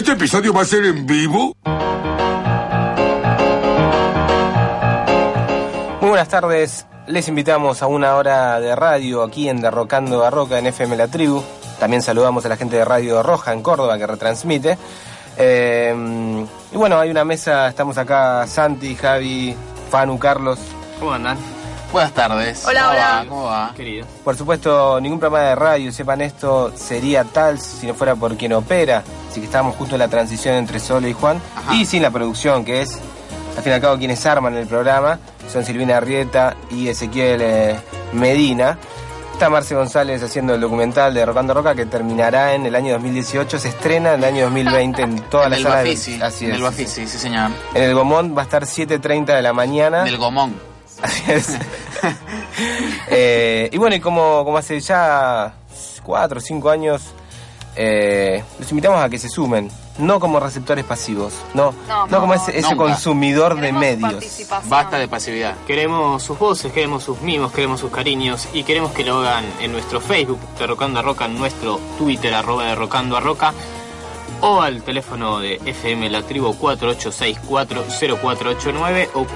¿Este episodio va a ser en vivo? Muy buenas tardes. Les invitamos a una hora de radio aquí en Derrocando a Roca en FM La Tribu. También saludamos a la gente de Radio Roja en Córdoba que retransmite. Y bueno, hay una mesa, estamos acá Santi, Javi, Fanu, Carlos. ¿Cómo andan? Buenas tardes. Hola. ¿Cómo va? Querido. Por supuesto, ningún programa de radio, sepan esto, sería tal si no fuera por quien opera. Así que estábamos justo en la transición entre Sole y Juan. Ajá. Y sin la producción, que es, al fin y al cabo, quienes arman el programa. Son Silvina Arrieta y Ezequiel Medina. Está Marce González haciendo el documental de Derrocando a Roca, que terminará en el año 2018. Se estrena en el año 2020 en todas las salas. En el Bafisi, sí señor. En el Gomón va a estar 7:30 de la mañana. En el Gomón. Así es. Y bueno, y como hace ya 4 o 5 años, los invitamos a que se sumen. No como receptores pasivos, no como ese consumidor de medios. Basta de pasividad. Queremos sus voces, queremos sus mimos, queremos sus cariños y queremos que lo hagan en nuestro Facebook, Derrocando a Roca, en nuestro Twitter, @Derrocando a Roca, o al teléfono de FM La Tribu 48640489 o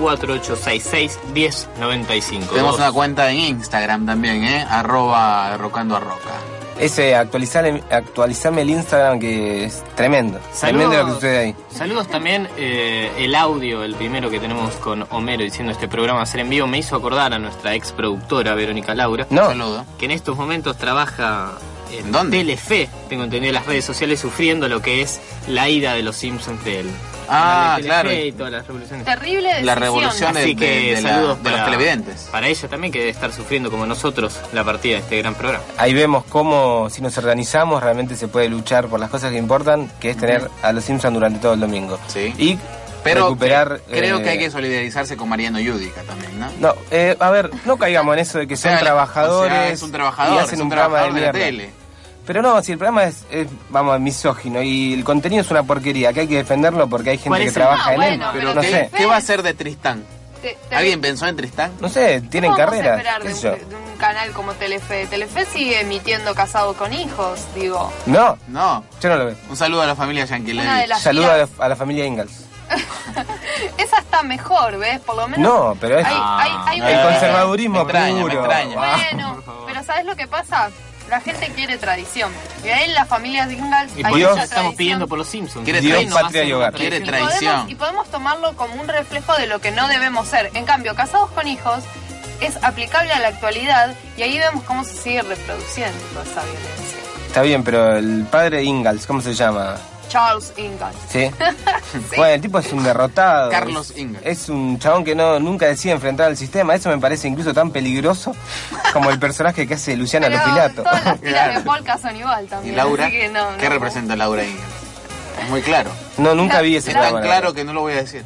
48661095. Tenemos una cuenta en Instagram también, @Derrocando a Roca. Ese, actualizame el Instagram, que es tremendo. Tremendo lo que sucede ahí. Saludos también, el audio, el primero que tenemos con Homero diciendo este programa va a ser en vivo, me hizo acordar a nuestra ex productora Verónica Laura. Saludo. Que en estos momentos trabaja en Telefe, tengo entendido, en las redes sociales, sufriendo lo que es la ida de los Simpsons de él. Claro. Y todas las revoluciones. Terrible decisión. La revolución de los televidentes. Para ella también, que debe estar sufriendo como nosotros la partida de este gran programa. Ahí vemos cómo, si nos organizamos, realmente se puede luchar por las cosas que importan, que es tener a los Simpsons durante todo el domingo. Sí. Y pero recuperar... creo que hay que solidarizarse con Mariano Yudica también, ¿no? No, a ver, no caigamos en eso de que son trabajadores. O sea, es un trabajador, y hacen un programa de mierda. Tele. Pero no, si el programa es vamos, misógino y el contenido es una porquería, que hay que defenderlo porque hay gente que trabaja en él. Pero no sé. ¿Qué va a hacer de Tristán? ¿Alguien pensó en Tristán? No sé, tienen carrera. Esperar de un canal como Telefe. Telefe sigue emitiendo Casado con Hijos, digo. No, yo no lo veo. Un saludo a la familia Yankelevich. Saludo a la familia Ingalls. Esa está mejor, ¿ves? Por lo menos. No, pero es hay el conservadurismo me puro. extraña. Bueno, pero ¿sabes lo que pasa? La gente quiere tradición. Y ahí en la familia Ingalls y hay por mucha eso estamos tradición. pidiendo por los Simpsons. Dios, patria y hogar. Quiere tradición. Y podemos tomarlo como un reflejo de lo que no debemos ser. En cambio, Casados con Hijos es aplicable a la actualidad y ahí vemos cómo se sigue reproduciendo toda esa violencia. Está bien, pero el padre Ingalls, ¿cómo se llama? Charles Ingalls. ¿Sí? Sí. Bueno, el tipo es un derrotado. Carlos Ingalls. Es un chabón que nunca decide enfrentar al sistema. Eso me parece incluso tan peligroso como el personaje que hace Luciana Lopilato. Todas las tiras de Polka son igual también. ¿Y Laura? Así que ¿Qué representa Laura Ingalls? Es muy claro. No, nunca vi ese programa. Tan claro que no lo voy a decir.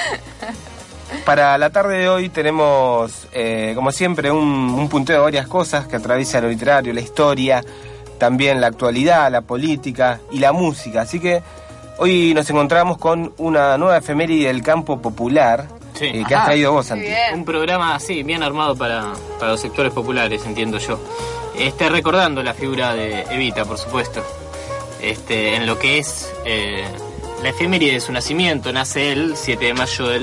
Para la tarde de hoy tenemos, como siempre, un punteo de varias cosas que atraviesan lo literario, la historia, también la actualidad, la política y la música. Así que hoy nos encontramos con una nueva efeméride del campo popular, que has traído vos, Santi. Un programa así, bien armado para los sectores populares, entiendo yo. Recordando la figura de Evita, por supuesto. En lo que es la efeméride de su nacimiento, nace el 7 de mayo del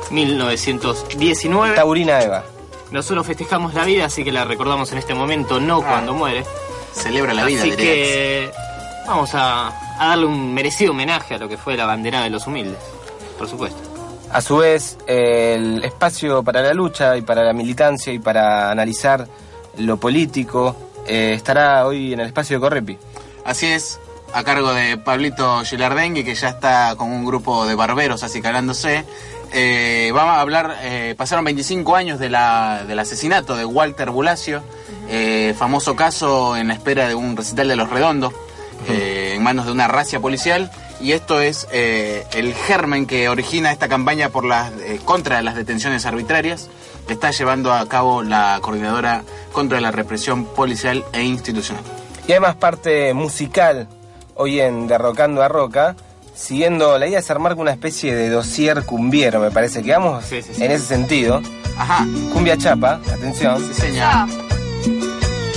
1919. Taurina Eva. Nosotros festejamos la vida, así que la recordamos en este momento, no cuando muere. Celebra la vida, así que vamos a darle un merecido homenaje a lo que fue la bandera de los humildes, por supuesto. A su vez, el espacio para la lucha y para la militancia y para analizar lo político estará hoy en el espacio de Correpi. Así es, a cargo de Pablito Gilardengui, que ya está con un grupo de barberos acicalándose. Vamos a hablar, pasaron 25 años del asesinato de Walter Bulacio, famoso caso en la espera de un recital de Los Redondos, en manos de una racia policial, y esto es el germen que origina esta campaña contra las detenciones arbitrarias que está llevando a cabo la Coordinadora contra la Represión Policial e Institucional. Y además parte musical hoy en Derrocando a Roca, siguiendo la idea de armar una especie de dossier cumbiero, me parece que vamos en ese sentido. Ajá. Cumbia chapa, atención. Sí, señor.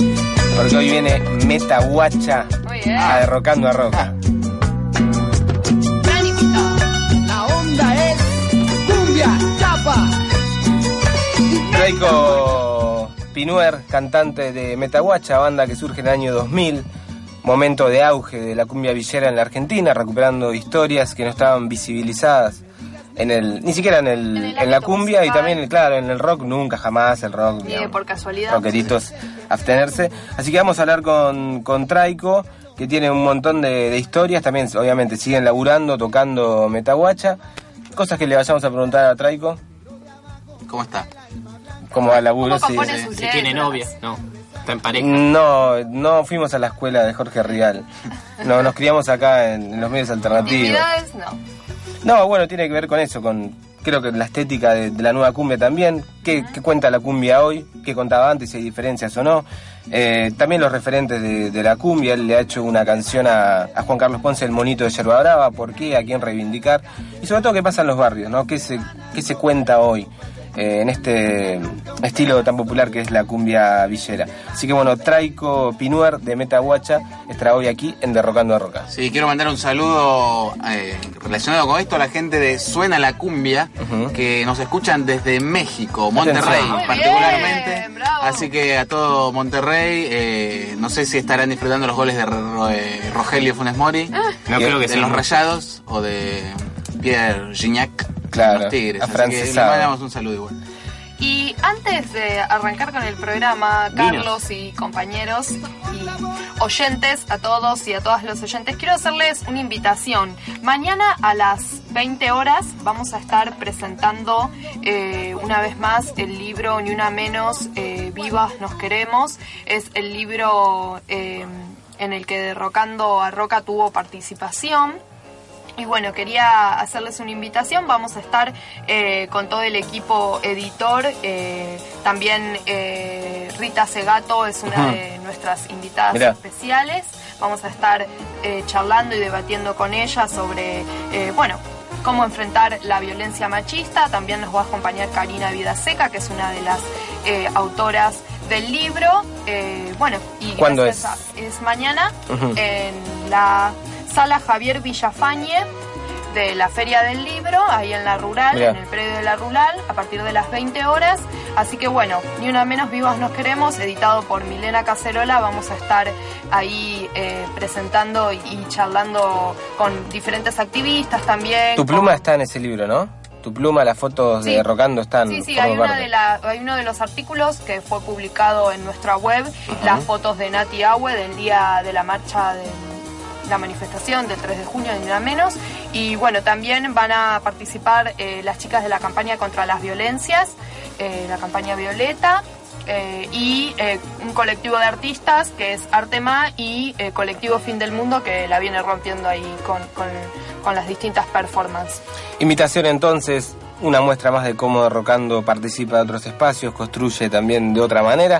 Porque hoy viene Meta Guacha a Derrocando a Roca. Traiko Pinuer, cantante de Metahuacha, banda que surge en el año 2000, momento de auge de la cumbia villera en la Argentina, recuperando historias que no estaban visibilizadas ni siquiera en la cumbia musical. Y también, claro, en el rock nunca, jamás el rock. Ni por casualidad. Rockeritos, abstenerse. Así que vamos a hablar con Traiko, que tiene un montón de historias, también obviamente siguen laburando, tocando Metahuacha. Cosas que le vayamos a preguntar a Traiko. ¿Cómo está? ¿Cómo va el laburo? ¿Cómo sí. Si tiene novia, no. ¿Está en pareja? No fuimos a la escuela de Jorge Rial. No, nos criamos acá en los medios alternativos. Actividades, no. No, bueno, tiene que ver con eso, creo que la estética de la nueva cumbia también. ¿Qué cuenta la cumbia hoy? ¿Qué contaba antes? Si hay diferencias o no. También los referentes de la cumbia. Él le ha hecho una canción a Juan Carlos Ponce, El Monito de Yerba Brava. ¿Por qué? ¿A quién reivindicar? Y sobre todo, ¿qué pasa en los barrios? ¿No? ¿Qué se cuenta hoy en este estilo tan popular que es la cumbia villera? Así que bueno, Traiko Pinuer de Metahuacha estará hoy aquí en Derrocando a Roca. Sí, quiero mandar un saludo relacionado con esto a la gente de Suena la Cumbia, que nos escuchan desde México, Monterrey particularmente. Bien, bravo. Así que a todo Monterrey, no sé si estarán disfrutando los goles de Rogelio Funes Mori, No creo que de sí. los Rayados o de Pierre Gignac. Claro, Los Tigres, así que afrancesado. le mandamos un saludo igual. Y antes de arrancar con el programa, Carlos y compañeros y oyentes, a todos y a todas los oyentes, quiero hacerles una invitación. Mañana a las 20 horas vamos a estar presentando una vez más el libro Ni Una Menos, Vivas Nos Queremos. Es el libro en el que Derrocando a Roca tuvo participación. Y bueno, quería hacerles una invitación. Vamos a estar con todo el equipo editor. También Rita Segato es una de nuestras invitadas especiales. Vamos a estar charlando y debatiendo con ella sobre, cómo enfrentar la violencia machista. También nos va a acompañar Karina Vidaseca, que es una de las autoras del libro. Y ¿cuándo es mañana en la Sala Javier Villafañe de la Feria del Libro, ahí en la Rural, en el predio de la Rural, a partir de las 20 horas. Así que bueno, Ni Una Menos, Vivas Nos Queremos, editado por Milena Cacerola. Vamos a estar ahí presentando y charlando con diferentes activistas también. Tu pluma está en ese libro, ¿no? Tu pluma, las fotos de Derrocando están. Sí, hay uno de los artículos que fue publicado en nuestra web, las fotos de Nati Ahue del día de la marcha de la manifestación del 3 de junio de Ni Una Menos. Y bueno, también van a participar las chicas de la campaña contra las violencias, la campaña Violeta, y un colectivo de artistas que es Artema, y colectivo Fin del Mundo, que la viene rompiendo ahí con las distintas performances. Invitación entonces, una muestra más de cómo Derrocando participa de otros espacios, construye también de otra manera.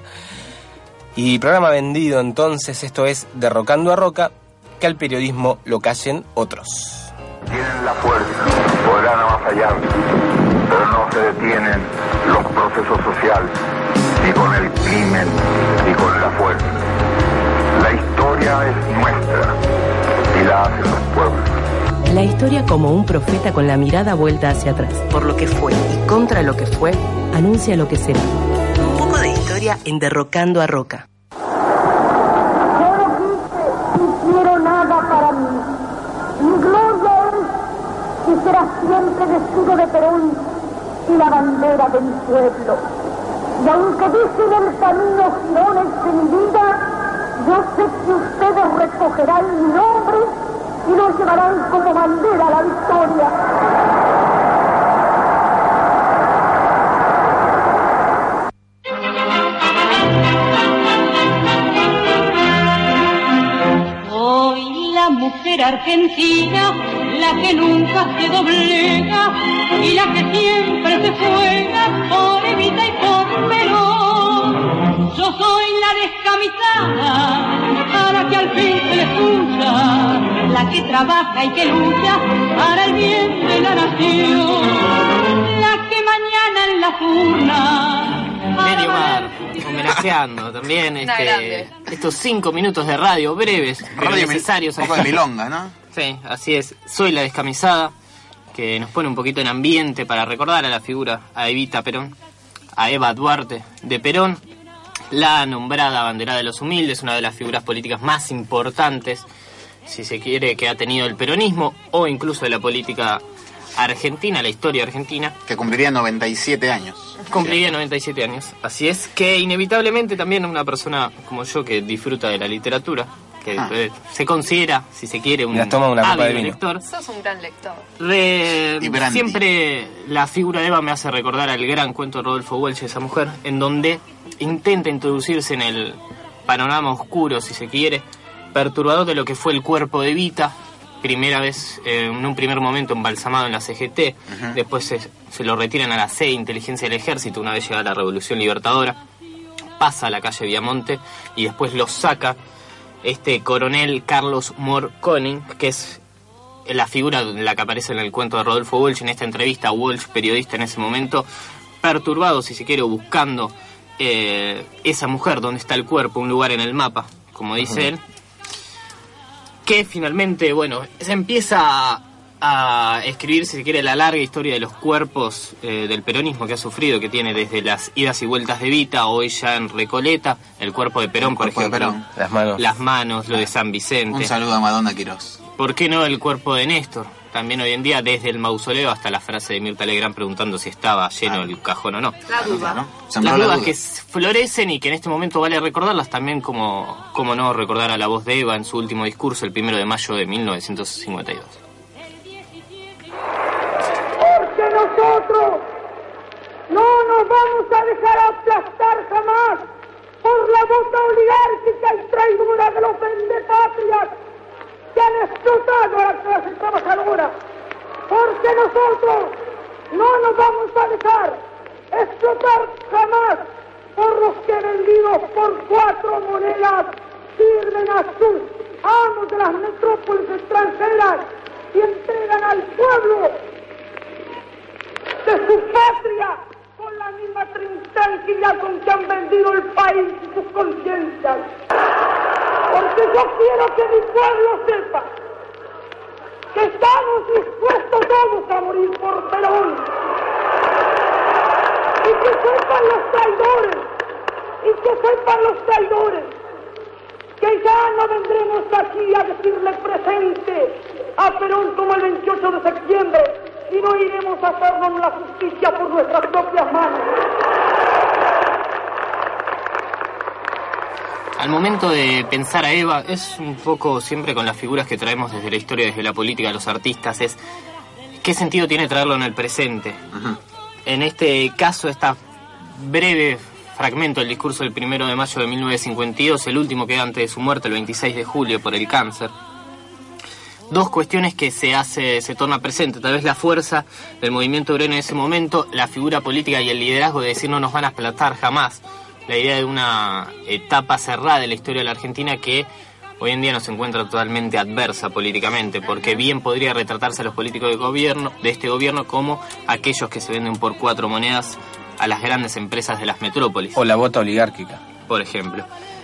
Y programa vendido entonces, esto es Derrocando a Roca, que al periodismo lo callen otros. Tienen la fuerza, podrán avasallar, pero no se detienen los procesos sociales, ni con el crimen, ni con la fuerza. La historia es nuestra y la hacen los pueblos. La historia como un profeta con la mirada vuelta hacia atrás. Por lo que fue y contra lo que fue, anuncia lo que será. Un poco de historia en Derrocando a Roca. Yo no quiero nada para mí. Mi gloria es y será siempre vestido de Perón y la bandera de mi pueblo. Y aunque dicen el camino girones de mi vida, yo sé que ustedes recogerán mi nombre y lo llevarán como bandera a la victoria. Soy la mujer argentina, la que nunca se doblega y la que siempre se juega por Evita y por Perón. Yo soy la descamisada, a la que al fin se le escucha, la que trabaja y que lucha para el bien de la nación, la que mañana en la urna Medio Mar, homenajeando también estos 5 minutos de radio breves, pero necesarios. Un poco de milonga, ¿no? Sí, así es. Soy la descamisada, que nos pone un poquito en ambiente para recordar a la figura, a Evita Perón, a Eva Duarte de Perón, la nombrada abanderada de los humildes, una de las figuras políticas más importantes, si se quiere, que ha tenido el peronismo o incluso de la política argentina, la historia argentina. Que cumpliría 97 años. Cumpliría 97 años, así es, que inevitablemente también una persona como yo que disfruta de la literatura, que se considera, si se quiere, un ávido lector. Sos un gran lector. Siempre la figura de Eva me hace recordar al gran cuento de Rodolfo Walsh, esa mujer, en donde intenta introducirse en el panorama oscuro, si se quiere, perturbador de lo que fue el cuerpo de Evita, primera vez, en un primer momento embalsamado en la CGT, después se lo retiran a la C, Inteligencia del Ejército, una vez llegada la Revolución Libertadora, pasa a la calle Viamonte y después lo saca este coronel Carlos Moore Koning, que es la figura en la que aparece en el cuento de Rodolfo Walsh. En esta entrevista, Walsh, periodista en ese momento, perturbado, si se quiere, buscando esa mujer, donde está el cuerpo, un lugar en el mapa, como dice él, que finalmente, bueno, se empieza a escribir, si se quiere, la larga historia de los cuerpos del peronismo que ha sufrido, que tiene desde las idas y vueltas de Evita, hoy ya en Recoleta, el cuerpo de Perón, por ejemplo, las manos, lo de San Vicente. Un saludo a Madonna Quirós. ¿Por qué no el cuerpo de Néstor? También hoy en día, desde el mausoleo hasta la frase de Mirta Legrand preguntando si estaba lleno el cajón o no. La duda, ¿no? Las dudas que florecen y que en este momento vale recordarlas también, como no recordar a la voz de Eva en su último discurso el 1 de mayo de 1952. Porque nosotros no nos vamos a dejar aplastar jamás por la bota oligárquica y traidora de los vendepatrias que han explotado a la clase trabajadora. Porque nosotros no nos vamos a dejar explotar jamás por los que vendidos por 4 monedas sirven a sus amos de las metrópolis extranjeras y entregan al pueblo de su patria con la misma tranquilidad con que han vendido el país y sus conciencias. Porque yo quiero que mi pueblo sepa que estamos dispuestos todos a morir por Perón. Y que sepan los traidores, que ya no vendremos aquí a decirle presente a Perón como el 28 de septiembre, y no iremos a hacernos la justicia por nuestras propias manos. Al momento de pensar a Eva, es un poco siempre con las figuras que traemos desde la historia, desde la política, los artistas, es ¿qué sentido tiene traerlo en el presente? En este caso, esta breve fragmento del discurso del 1 de mayo de 1952, el último que da antes de su muerte, el 26 de julio, por el cáncer. Dos cuestiones que se torna presente, tal vez la fuerza del movimiento obrero en ese momento, la figura política y el liderazgo de decir no nos van a aplastar jamás, la idea de una etapa cerrada de la historia de la Argentina que hoy en día no se encuentra totalmente adversa políticamente, porque bien podría retratarse a los políticos de este gobierno como aquellos que se venden por 4 monedas a las grandes empresas de las metrópolis. O la bota oligárquica. Por ejemplo.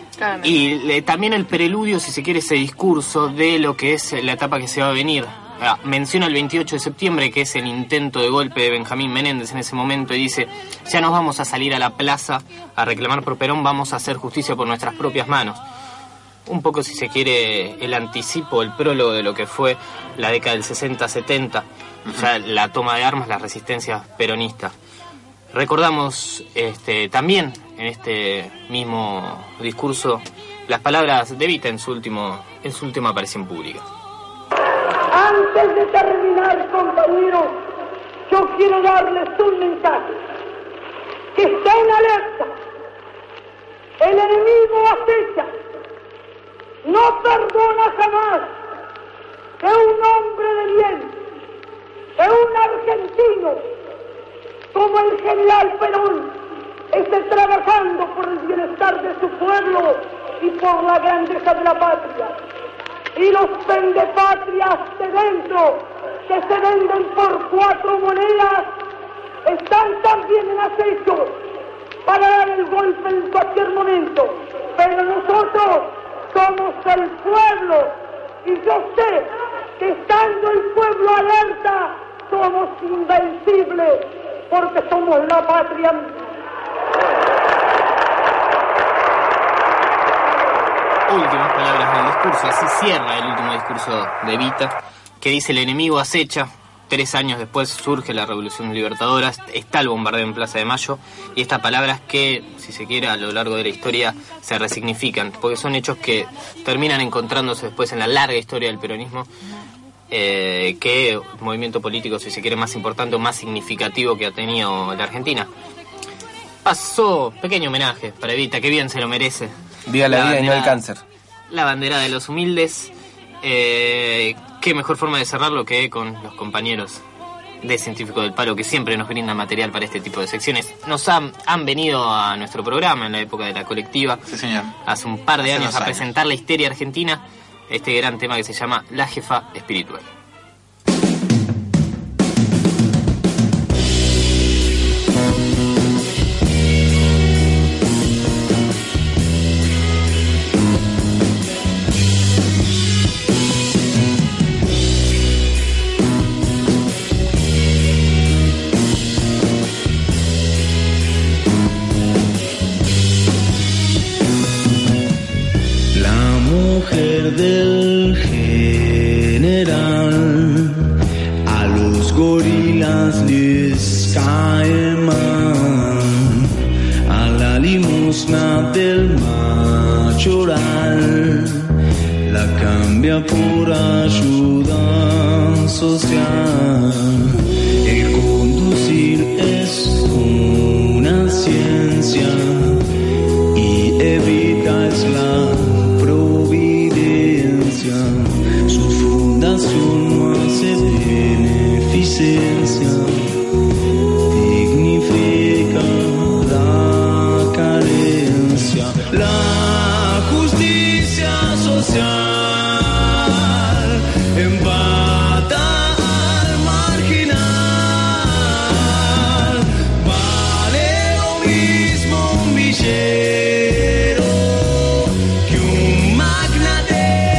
Y también el preludio, si se quiere, ese discurso de lo que es la etapa que se va a venir. Menciona el 28 de septiembre, que es el intento de golpe de Benjamín Menéndez en ese momento, y dice, ya nos vamos a salir a la plaza a reclamar por Perón, vamos a hacer justicia por nuestras propias manos. Un poco, si se quiere, el anticipo, el prólogo de lo que fue la década del 60-70, ya la toma de armas, la resistencia peronista. Recordamos también en este mismo discurso las palabras de Evita en su última aparición pública. Antes de terminar, compañeros, yo quiero darles un mensaje. Que estén alerta. El enemigo acecha. No perdona jamás que un hombre de bien, que un argentino como el general Perón esté trabajando por el bienestar de su pueblo y por la grandeza de la patria. Y los vendepatrias de dentro, que se venden por 4 monedas, están también en acecho para dar el golpe en cualquier momento. Pero nosotros somos el pueblo, y yo sé que estando el pueblo alerta, somos invencibles, porque somos la patria. últimas palabras del discurso. Así cierra el último discurso de Evita, que dice: el enemigo acecha. 3 años después surge la Revolución Libertadora, está el bombardeo en Plaza de Mayo, y estas palabras que, si se quiere, a lo largo de la historia se resignifican, porque son hechos que terminan encontrándose después en la larga historia del peronismo, que movimiento político, si se quiere, más importante o más significativo que ha tenido la Argentina. Pasó, pequeño homenaje para Evita, que bien se lo merece. Viva la vida y no el cáncer. La bandera de los humildes. Qué mejor forma de cerrarlo que con los compañeros de Científicos del Palo, que siempre nos brindan material para este tipo de secciones. Nos han venido a nuestro programa en la época de la colectiva, sí, señor, hace un par de años a presentar la histeria argentina, este gran tema que se llama La Jefa Espiritual. Del general, a los gorilas les cae mal, a la limosna del mayoral la cambia por ayuda social. El conducir es una ciencia y Evita es la su fundación no hace beneficencia, dignifica la carencia, la justicia social empata al marginal, vale lo mismo un villero que un magnate.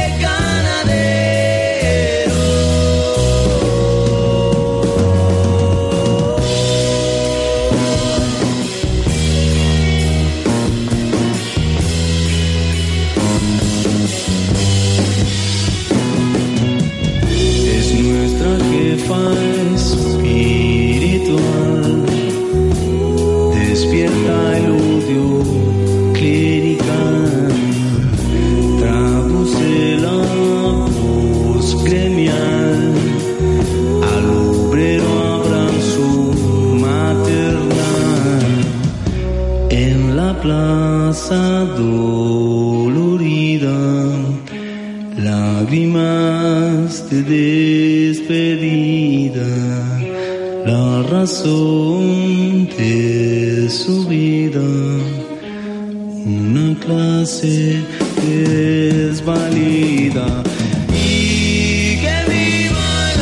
Espiritual, despierta el odio clerical, traduce la voz gremial, al obrero abrazo maternal, en la plaza dolorida, lágrimas de despedida, la razón de su vida, una clase desvalida. Y que viva el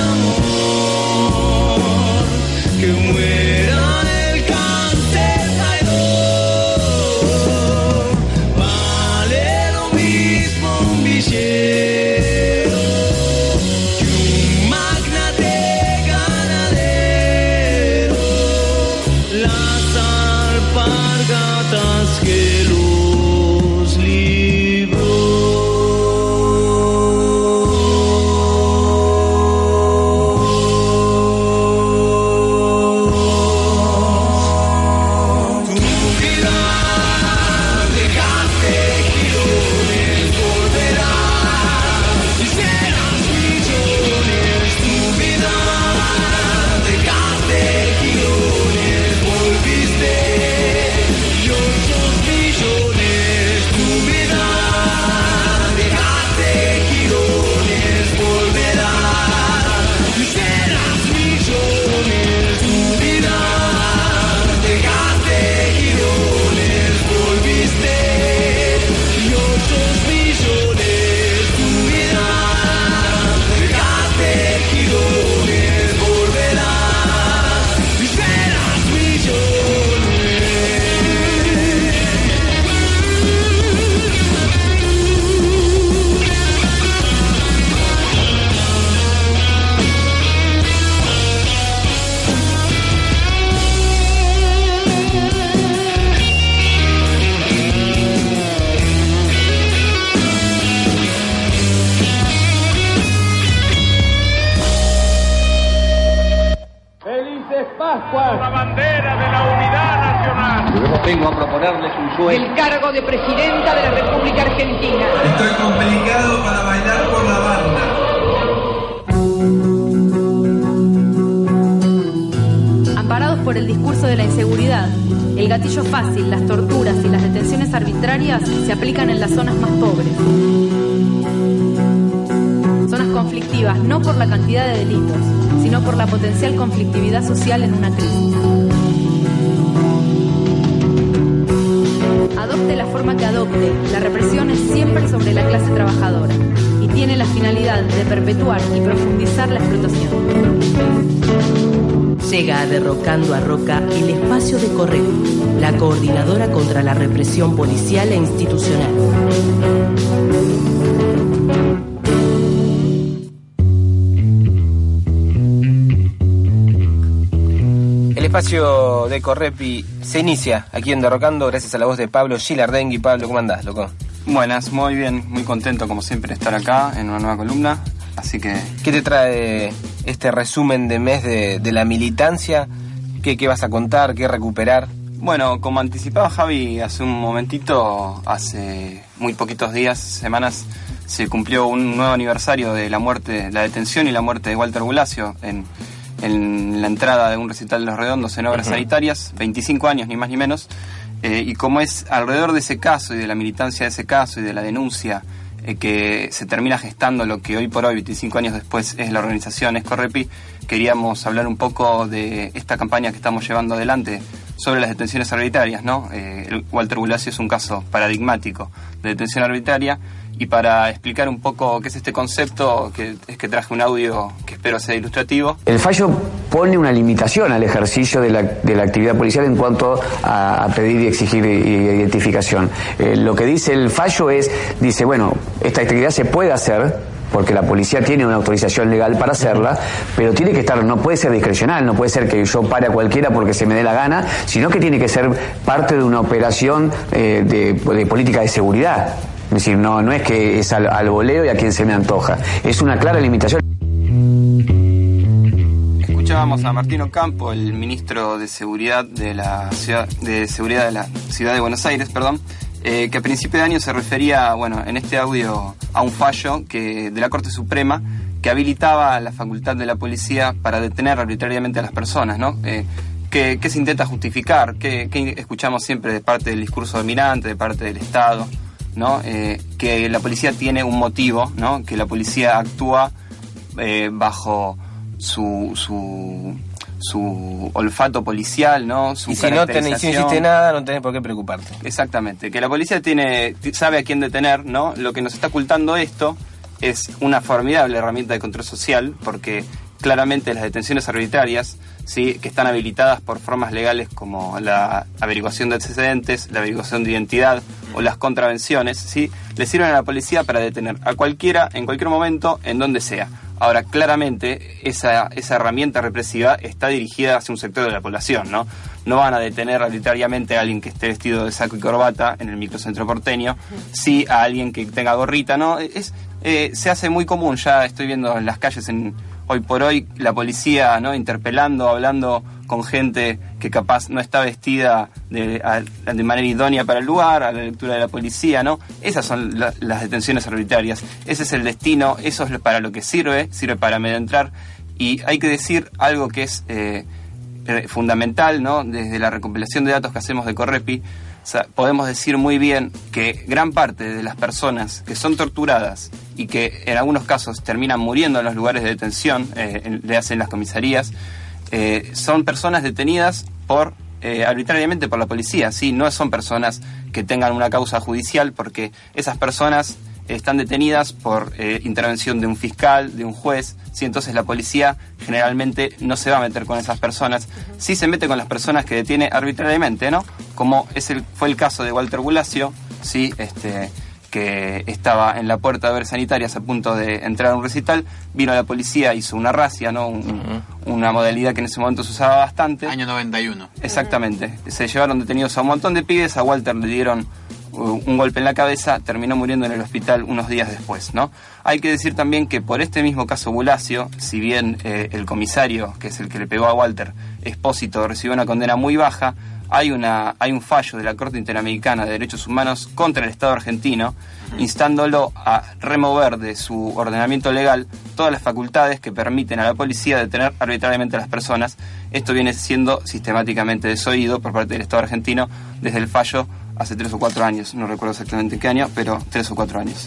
amor, que muera el cáncer traidor, vale lo mismo un billete que un magnate ganadero, las alpargatas que los libró. Vengo a proponerles un sueño. El cargo de presidenta de la República Argentina. Estoy complicado para bailar por la banda. Amparados por el discurso de la inseguridad, el gatillo fácil, las torturas y las detenciones arbitrarias se aplican en las zonas más pobres. Zonas conflictivas no por la cantidad de delitos, sino por la potencial conflictividad social en una crisis. Adopte la forma que adopte, la represión es siempre sobre la clase trabajadora y tiene la finalidad de perpetuar y profundizar la explotación. Llega a Derrocando a Roca el espacio de Correpi, la coordinadora contra la represión policial e institucional. El espacio de Correpi se inicia aquí en Derrocando gracias a la voz de Pablo Gilardengui. Pablo, ¿cómo andás, loco? Buenas, muy bien, muy contento como siempre de estar acá en una nueva columna, así que... ¿Qué te trae este resumen de mes de la militancia? ¿Qué vas a contar? ¿Qué recuperar? Bueno, como anticipaba Javi hace un momentito, hace muy poquitos días, semanas, se cumplió un nuevo aniversario de la muerte, la detención y la muerte de Walter Bulacio en la entrada de un recital de Los Redondos en Obras Sanitarias, 25 años ni más ni menos, y como es alrededor de ese caso y de la militancia de ese caso y de la denuncia que se termina gestando lo que hoy por hoy, 25 años después, es la organización Correpi, queríamos hablar un poco de esta campaña que estamos llevando adelante sobre las detenciones arbitrarias, ¿no? Walter Bulacio es un caso paradigmático de detención arbitraria, y para explicar un poco qué es este concepto, es que traje un audio que espero sea ilustrativo. El fallo pone una limitación al ejercicio de la actividad policial en cuanto a pedir y exigir identificación. Lo que dice el fallo dice, bueno, esta actividad se puede hacer porque la policía tiene una autorización legal para hacerla, pero tiene que estar, no puede ser discrecional, no puede ser que yo pare a cualquiera porque se me dé la gana, sino que tiene que ser parte de una operación de política de seguridad. Es decir, no es que es al voleo y a quien se me antoja. Es una clara limitación. Escuchábamos a Martín Ocampo, el ministro de Seguridad de la Ciudad de Buenos Aires, que a principio de año se refería, en este audio, a un fallo de la Corte Suprema que habilitaba la facultad de la policía para detener arbitrariamente a las personas, ¿no? ¿Qué se intenta justificar? ¿Qué escuchamos siempre de parte del discurso dominante, de parte del Estado? ¿No? Que la policía tiene un motivo, ¿no? Que la policía actúa bajo su olfato policial, ¿no? Su y si no hiciste nada, no tenés por qué preocuparte. Exactamente, que la policía sabe a quién detener, ¿no? Lo que nos está ocultando esto es una formidable herramienta de control social, porque claramente las detenciones arbitrarias, ¿sí?, que están habilitadas por formas legales como la averiguación de antecedentes, la averiguación de identidad o las contravenciones, ¿sí?, le sirven a la policía para detener a cualquiera, en cualquier momento, en donde sea. Ahora, claramente, esa herramienta represiva está dirigida hacia un sector de la población, ¿no? No van a detener arbitrariamente a alguien que esté vestido de saco y corbata en el microcentro porteño, sí a alguien que tenga gorrita, ¿no? Se hace muy común, ya estoy viendo en las calles hoy por hoy la policía, ¿no?, interpelando, hablando con gente que capaz no está vestida de manera idónea para el lugar, a la lectura de la policía, ¿no? Esas son las detenciones arbitrarias. Ese es el destino, eso es para lo que sirve para amedrentar. Y hay que decir algo que es fundamental, ¿no? Desde la recopilación de datos que hacemos de Correpi, podemos decir muy bien que gran parte de las personas que son torturadas y que en algunos casos terminan muriendo en los lugares de detención, le hacen las comisarías, son personas detenidas arbitrariamente por la policía, ¿sí? No son personas que tengan una causa judicial, porque esas personas están detenidas por intervención de un fiscal, de un juez, ¿sí? Entonces la policía generalmente no se va a meter con esas personas, sí se mete con las personas que detiene arbitrariamente, ¿no? Como fue el caso de Walter Bulacio, ¿sí? Que estaba en la puerta de Obras Sanitarias a punto de entrar a un recital, vino la policía, hizo una racia, ¿no? Una modalidad que en ese momento se usaba bastante. Año 91. Exactamente. Se llevaron detenidos a un montón de pibes, a Walter le dieron un golpe en la cabeza, terminó muriendo en el hospital unos días después, ¿no? Hay que decir también que por este mismo caso Bulacio, si bien el comisario, que es el que le pegó a Walter, Espósito, recibió una condena muy baja, hay un fallo de la Corte Interamericana de Derechos Humanos contra el Estado argentino, instándolo a remover de su ordenamiento legal todas las facultades que permiten a la policía detener arbitrariamente a las personas. Esto viene siendo sistemáticamente desoído por parte del Estado argentino desde el fallo hace 3 o 4 años, no recuerdo exactamente qué año, pero 3 o 4 años.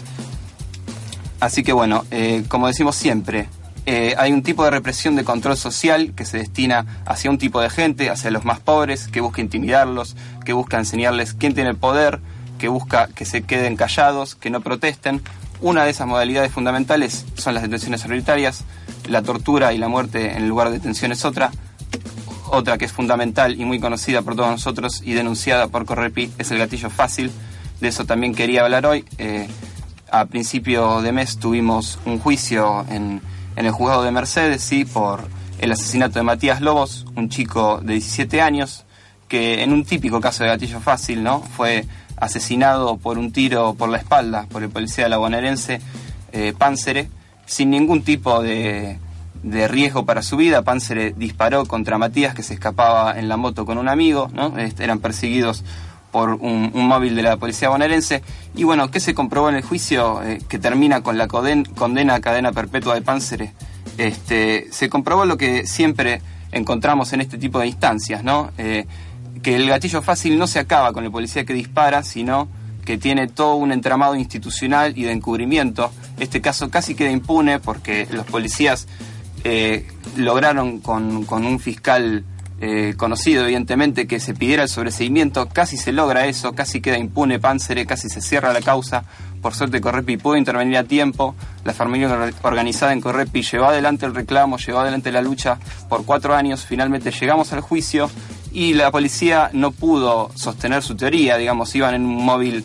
Así que bueno, como decimos siempre, hay un tipo de represión de control social que se destina hacia un tipo de gente, hacia los más pobres, que busca intimidarlos, que busca enseñarles quién tiene el poder, que busca que se queden callados, que no protesten. Una de esas modalidades fundamentales son las detenciones arbitrarias, la tortura y la muerte en lugar de detención es otra. Otra que es fundamental y muy conocida por todos nosotros y denunciada por Correpi es el gatillo fácil. De eso también quería hablar hoy. A principio de mes tuvimos un juicio en el juzgado de Mercedes, sí, por el asesinato de Matías Lobos, un chico de 17 años que en un típico caso de gatillo fácil, ¿no?, fue asesinado por un tiro por la espalda por el policía de la bonaerense, Panzere, sin ningún tipo de riesgo para su vida. Panzere disparó contra Matías, que se escapaba en la moto con un amigo, ¿no? Eran perseguidos por un móvil de la policía bonaerense. Y bueno, ¿qué se comprobó en el juicio que termina con la condena a cadena perpetua de Panzere? Se comprobó lo que siempre encontramos en este tipo de instancias, ¿no? Que el gatillo fácil no se acaba con el policía que dispara, sino que tiene todo un entramado institucional y de encubrimiento. Este caso casi queda impune porque los policías lograron con un fiscal conocido, evidentemente, que se pidiera el sobreseimiento. Casi se logra eso, casi queda impune Panzere, casi se cierra la causa. Por suerte Correpi pudo intervenir a tiempo. La familia organizada en Correpi llevó adelante el reclamo, llevó adelante la lucha por 4 años. Finalmente llegamos al juicio y la policía no pudo sostener su teoría. Digamos, iban en un móvil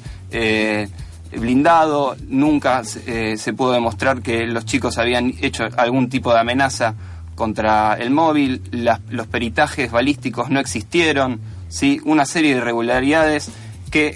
blindado, nunca se pudo demostrar que los chicos habían hecho algún tipo de amenaza contra el móvil, los peritajes balísticos no existieron, ¿sí? Una serie de irregularidades que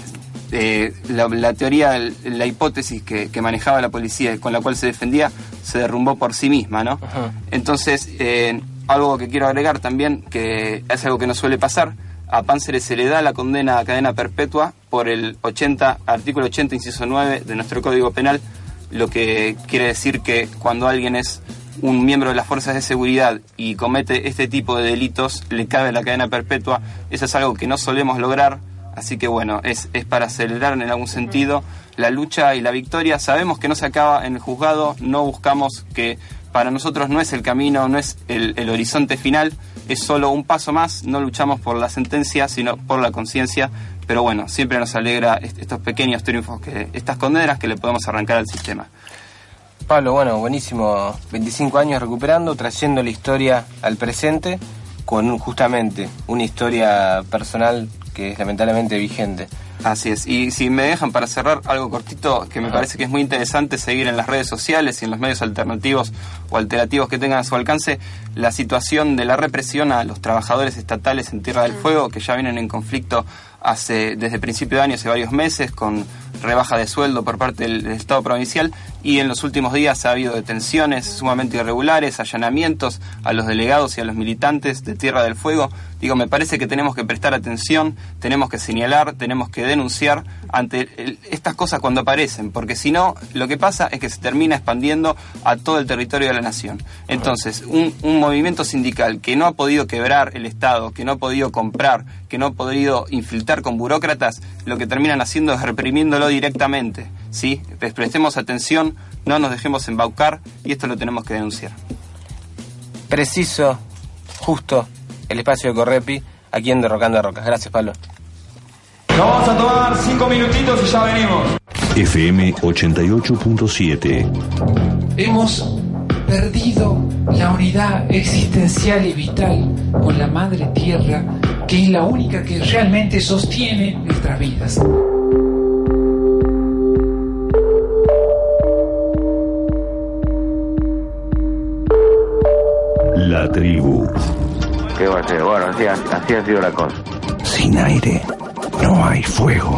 la teoría, la hipótesis que manejaba la policía y con la cual se defendía se derrumbó por sí misma, ¿no? Uh-huh. Entonces, algo que quiero agregar también, que es algo que no suele pasar, a Panzere se le da la condena a cadena perpetua por el artículo 80, inciso 9 de nuestro Código Penal, lo que quiere decir que cuando alguien es un miembro de las fuerzas de seguridad y comete este tipo de delitos, le cabe la cadena perpetua. Eso es algo que no solemos lograr, así que bueno, es para acelerar en algún sentido la lucha y la victoria. Sabemos que no se acaba en el juzgado, no buscamos que para nosotros no es el camino, no es el horizonte final, es solo un paso más. No luchamos por la sentencia, sino por la conciencia. Pero bueno, siempre nos alegra estos pequeños triunfos, estas condenas que le podemos arrancar al sistema. Pablo, bueno, buenísimo. 25 años recuperando, trayendo la historia al presente con justamente una historia personal que es lamentablemente vigente. Así es, y si me dejan para cerrar algo cortito que me parece que es muy interesante seguir en las redes sociales y en los medios alternativos o alterativos que tengan a su alcance, la situación de la represión a los trabajadores estatales en Tierra del Fuego, que ya vienen en conflicto desde principio de año, hace varios meses, con rebaja de sueldo por parte del Estado provincial, y en los últimos días ha habido detenciones sumamente irregulares, allanamientos a los delegados y a los militantes de Tierra del Fuego. Digo, me parece que tenemos que prestar atención, tenemos que señalar, tenemos que denunciar ante estas cosas cuando aparecen, porque si no, lo que pasa es que se termina expandiendo a todo el territorio de la nación. Entonces, un movimiento sindical que no ha podido quebrar el Estado, que no ha podido comprar, que no ha podido infiltrar con burócratas, lo que terminan haciendo es reprimiéndolo directamente, ¿sí? Prestemos atención, no nos dejemos embaucar, y esto lo tenemos que denunciar. Preciso, justo, el espacio de Correpi, aquí en Derrocando Rocas. Gracias, Pablo. Nos vamos a tomar 5 minutitos y ya venimos. FM 88.7. Hemos perdido la unidad existencial y vital con la Madre Tierra, que es la única que realmente sostiene nuestras vidas. La tribu. ¿Qué va a ser? Bueno, así ha sido la cosa. Sin aire no hay fuego.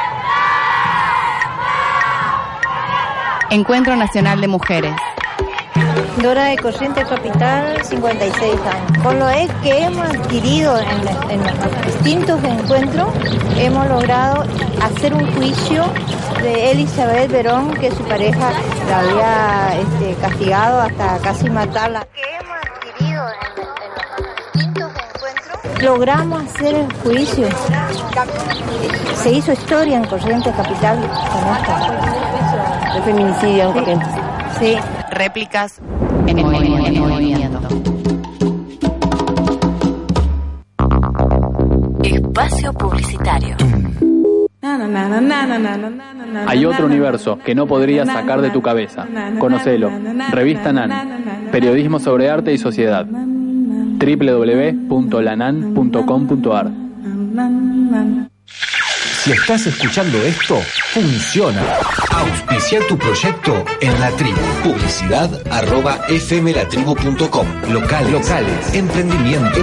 Encuentro Nacional de Mujeres. Dora de Corrientes Capital, 56 años. Con lo que hemos adquirido en los distintos encuentros, hemos logrado hacer un juicio de Elizabeth Verón, que su pareja la había castigado hasta casi matarla. Que hemos adquirido en los distintos encuentros, logramos hacer el juicio. Se hizo historia en Corrientes Capital con esto. De feminicidio en Corrientes. Sí. Réplicas en movimiento. Espacio publicitario. Hay otro universo que no podrías sacar de tu cabeza. Conocelo. Revista NAN. Periodismo sobre arte y sociedad. www.lanan.com.ar. Si estás escuchando esto, funciona. Auspiciar tu proyecto en La Tribu. Publicidad @fmlatribu.com. Locales. Emprendimiento.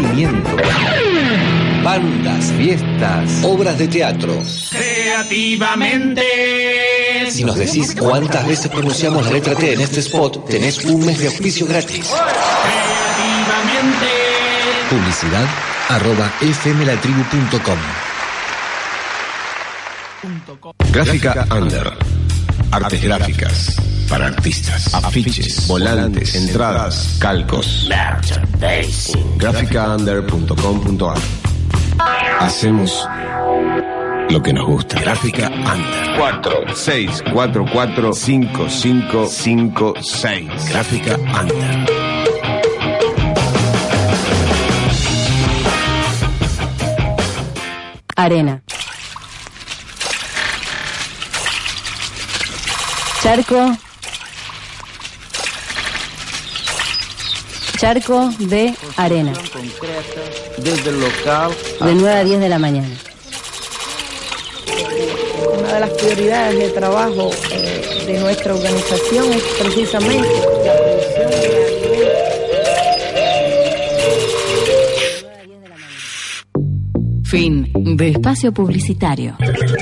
Bandas, fiestas, obras de teatro. Creativamente. Si nos decís cuántas veces pronunciamos la letra T en este spot, tenés un mes de auspicio gratis. Creativamente. Publicidad @fmlatribu.com. Gráfica Under. Artes gráficas para artistas. Afiches, volantes, entradas, calcos. Gráficaunder.com.ar. Hacemos lo que nos gusta. Gráfica Under. 46445556. Gráfica Under. Arena. Charco de arena. Desde el local. De 9 a 10 de la mañana. Una de las prioridades de trabajo de nuestra organización es precisamente la producción de alimentos. Fin de espacio publicitario.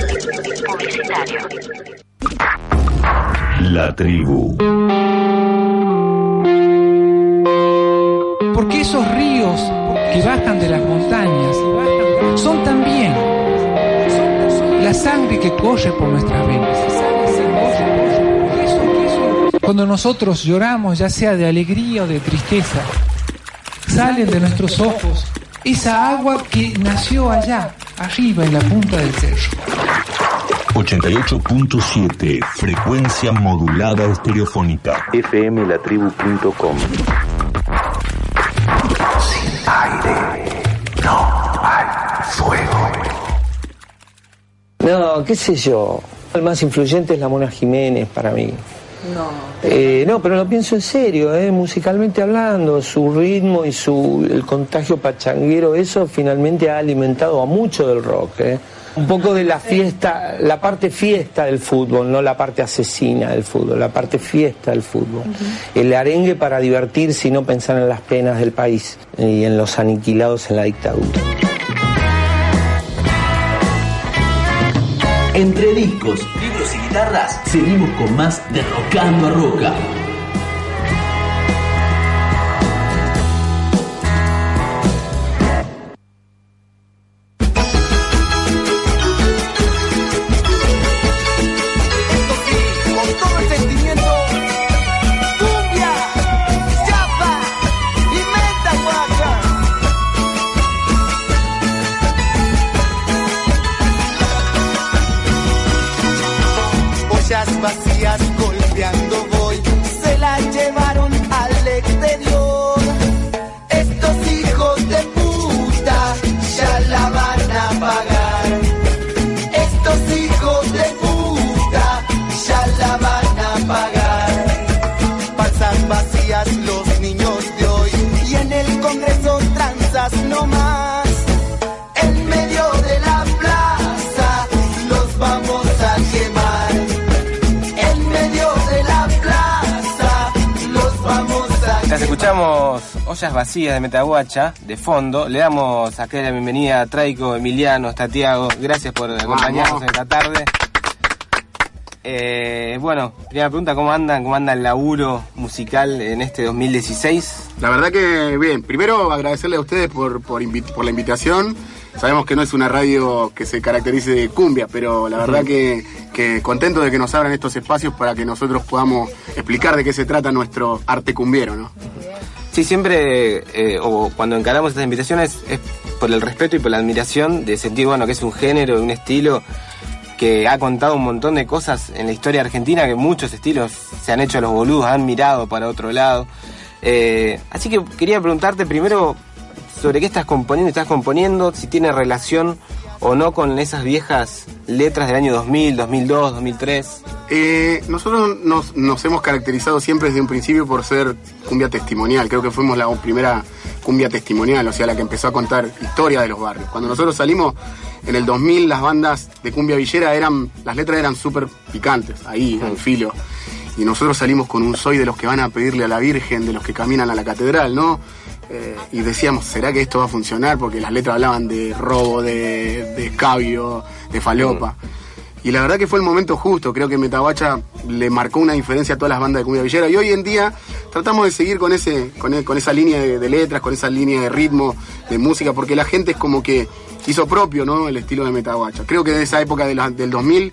La Tribu. Porque esos ríos que bajan de las montañas son también la sangre que corre por nuestras venas. Cuando nosotros lloramos, ya sea de alegría o de tristeza, salen de nuestros ojos esa agua que nació allá, arriba en la punta del cerro. 88.7, frecuencia modulada estereofónica. fmlatribu.com. Sin aire no hay fuego. No, qué sé yo. El más influyente es la Mona Jiménez para mí. No, pero lo pienso en serio, musicalmente hablando, su ritmo y el contagio pachanguero, eso finalmente ha alimentado a mucho del rock. Un poco de la fiesta, la parte fiesta del fútbol, no la parte asesina del fútbol, la parte fiesta del fútbol. El arengue para divertirse y no pensar en las penas del país y en los aniquilados en la dictadura. Entre discos, libros y guitarras, seguimos con más de Rocando a Roca. Vacías golpeando voy, se la llevaron al exterior. Estos hijos de puta ya la van a pagar. Estos hijos de puta ya la van a pagar. Panzas vacías los niños de hoy y en el Congreso tranzas no más. En medio de la plaza los vamos a quemar. Escuchamos Ollas Vacías de Metaguacha de fondo. Le damos acá la bienvenida a Traico, Emiliano, Tiago. Gracias por acompañarnos esta tarde. Bueno, primera pregunta, ¿cómo anda el laburo musical en este 2016? La verdad que bien, primero agradecerle a ustedes por la invitación. Sabemos que no es una radio que se caracterice de cumbia, pero la verdad que contento de que nos abran estos espacios para que nosotros podamos explicar de qué se trata nuestro arte cumbiero, ¿no? Sí, siempre, o cuando encaramos estas invitaciones, es por el respeto y por la admiración de sentir, bueno, que es un género, un estilo que ha contado un montón de cosas en la historia argentina, que muchos estilos se han hecho los boludos, han mirado para otro lado. Así que quería preguntarte primero sobre qué estás componiendo, si tiene relación o no con esas viejas letras del año 2000, 2002, 2003. Nosotros nos hemos caracterizado siempre desde un principio por ser cumbia testimonial. Creo que fuimos la primera cumbia testimonial, o sea, la que empezó a contar historia de los barrios. Cuando nosotros salimos en el 2000, las bandas de cumbia villera las letras eran súper picantes, ahí, al filo. Y nosotros salimos con un soy de los que van a pedirle a la Virgen, de los que caminan a la catedral, ¿no? Y decíamos, ¿será que esto va a funcionar? Porque las letras hablaban de robo, de escabio, de falopa. Y la verdad que fue el momento justo. Creo que Metaguacha le marcó una diferencia a todas las bandas de cumbia villera. Y hoy en día tratamos de seguir con esa línea de letras, con esa línea de ritmo, de música, porque la gente es como que hizo propio, ¿no?, el estilo de Metaguacha. Creo que de esa época del 2000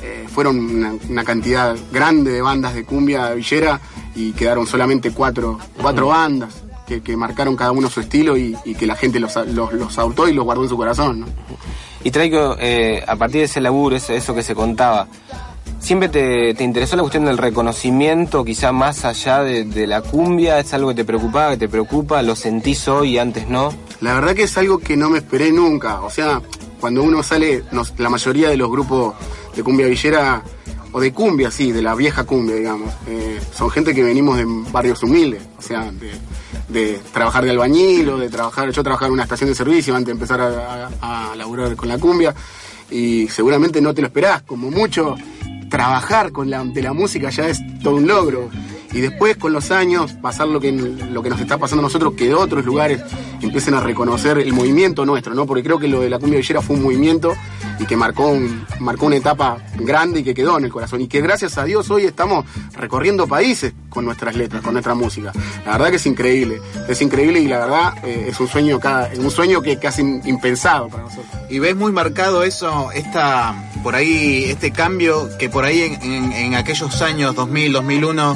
fueron una cantidad grande de bandas de cumbia villera y quedaron solamente cuatro bandas que marcaron cada uno su estilo y que la gente los adoptó y los guardó en su corazón, ¿no? Y traigo, a partir de ese laburo, eso que se contaba, ¿siempre te interesó la cuestión del reconocimiento, quizá más allá de la cumbia? ¿Es algo que te preocupaba, que te preocupa? ¿Lo sentís hoy y antes no? La verdad que es algo que no me esperé nunca. O sea, cuando uno sale, la mayoría de los grupos de cumbia villera, o de cumbia, sí, de la vieja cumbia, digamos, son gente que venimos de barrios humildes, o sea, de trabajar de albañil o de trabajar, yo trabajaba en una estación de servicio antes de empezar a laburar con la cumbia, y seguramente no te lo esperás, como mucho trabajar de la música ya es todo un logro. Y después, con los años, pasar lo que nos está pasando a nosotros, que de otros lugares empiecen a reconocer el movimiento nuestro, ¿no? Porque creo que lo de la cumbia villera fue un movimiento y que marcó una etapa grande y que quedó en el corazón. Y que gracias a Dios hoy estamos recorriendo países con nuestras letras, con nuestra música. La verdad que es increíble y la verdad es un sueño que casi impensado para nosotros. Y ves muy marcado eso, este cambio que por ahí en aquellos años 2000, 2001...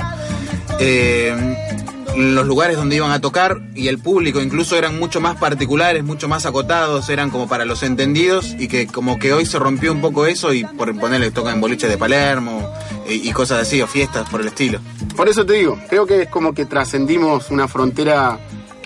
los lugares donde iban a tocar y el público incluso eran mucho más particulares, mucho más acotados, eran como para los entendidos, y que como que hoy se rompió un poco eso y por ponerle tocan en boliches de Palermo y cosas así, o fiestas por el estilo. Por eso te digo, creo que es como que trascendimos una frontera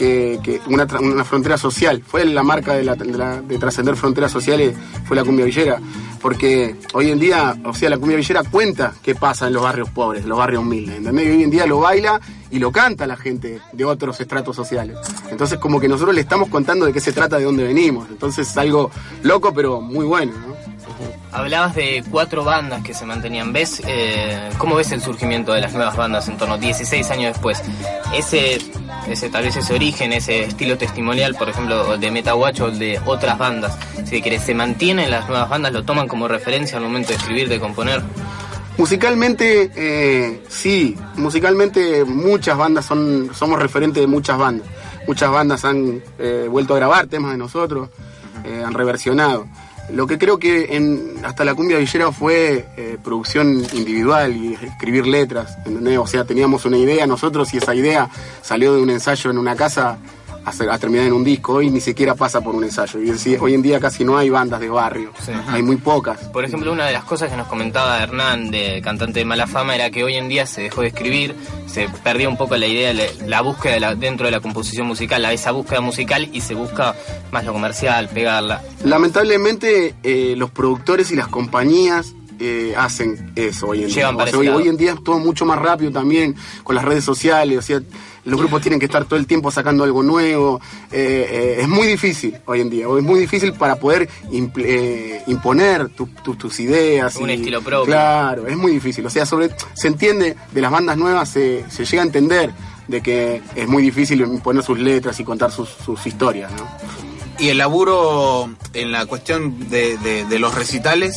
una frontera social. Fue la marca de trascender fronteras sociales, fue la cumbia villera, porque hoy en día, o sea, la cumbia villera cuenta qué pasa en los barrios pobres, los barrios humildes, ¿entendés? Y hoy en día lo baila y lo canta la gente de otros estratos sociales. Entonces como que nosotros le estamos contando de qué se trata, de dónde venimos. Entonces es algo loco pero muy bueno, ¿no? Hablabas de 4 bandas que se mantenían. ¿Cómo ves el surgimiento de las nuevas bandas en torno a 16 años después? Tal vez ese origen, ese estilo testimonial, por ejemplo, de Metaguacha o de otras bandas, si querés, ¿se mantienen las nuevas bandas? ¿Lo toman como referencia al momento de escribir, de componer? Musicalmente, sí. Musicalmente muchas bandas somos referentes de muchas bandas. Muchas bandas han vuelto a grabar temas de nosotros, han reversionado. Lo que creo que hasta la cumbia villera fue producción individual y escribir letras, ¿entendés? O sea, teníamos una idea nosotros y esa idea salió de un ensayo en una casa a terminar en un disco. Hoy ni siquiera pasa por un ensayo. Y hoy en día casi no hay bandas de barrio, sí. Hay muy pocas. Por ejemplo, una de las cosas que nos comentaba Hernán, cantante de Mala Fama, era que hoy en día se dejó de escribir, se perdió un poco la idea, la búsqueda dentro de la composición musical, esa búsqueda musical, y se busca más lo comercial, pegarla. Lamentablemente los productores y las compañías hacen eso hoy en día. O sea, hoy en día es todo mucho más rápido también con las redes sociales, o sea, los grupos tienen que estar todo el tiempo sacando algo nuevo. Es muy difícil hoy en día, es muy difícil para poder imponer tus ideas. Un estilo propio. Claro, es muy difícil. O sea, se entiende de las bandas nuevas, se llega a entender de que es muy difícil imponer sus letras y contar sus historias, ¿no? Y el laburo en la cuestión de los recitales,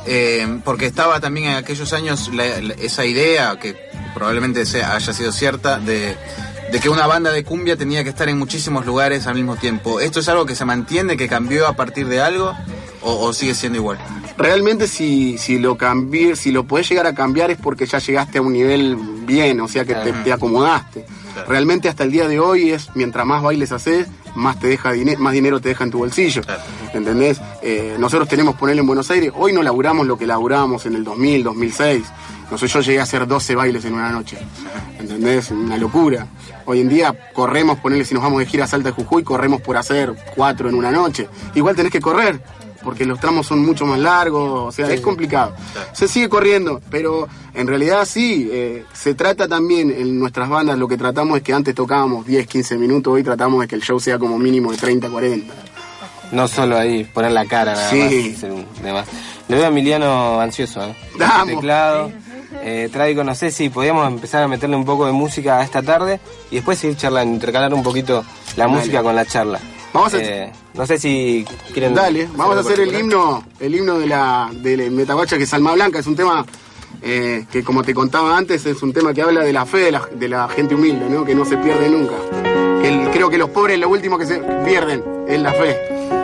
porque estaba también en aquellos años esa idea, que probablemente haya sido cierta, de que una banda de cumbia tenía que estar en muchísimos lugares al mismo tiempo. ¿Esto es algo que se mantiene, que cambió a partir de algo, o sigue siendo igual? Realmente si lo podés llegar a cambiar es porque ya llegaste a un nivel bien, o sea que te acomodaste. Claro. Realmente hasta el día de hoy mientras más bailes haces, más dinero te deja en tu bolsillo. Claro. ¿Entendés? Nosotros tenemos ponerle en Buenos Aires, hoy no laburamos lo que laburábamos en el 2000, 2006. Yo llegué a hacer 12 bailes en una noche. ¿Entendés? Una locura. Hoy en día corremos, ponerle, si nos vamos de gira a Salta de Jujuy, corremos por hacer 4 en una noche. Igual tenés que correr, porque los tramos son mucho más largos, o sea, es complicado. Se sigue corriendo, pero en realidad sí, se trata también en nuestras bandas, lo que tratamos es que antes tocábamos 10, 15 minutos, hoy tratamos de que el show sea como mínimo de 30, 40. No solo ahí, poner la cara nada más. Le veo a Emiliano ansioso, Vamos. Teclado. Trágico, no sé si podíamos empezar a meterle un poco de música a esta tarde y después seguir charlando, intercalar un poquito la música con la charla. Vamos no sé si quieren... Dale, vamos a hacer el himno de Metaguacha, que es Alma Blanca. Es un tema que, como te contaba antes, es un tema que habla de la fe de la gente humilde, ¿no? Que no se pierde nunca. Creo que los pobres lo último que se pierden es la fe.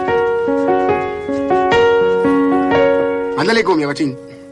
Mándale cumbia, Bachín.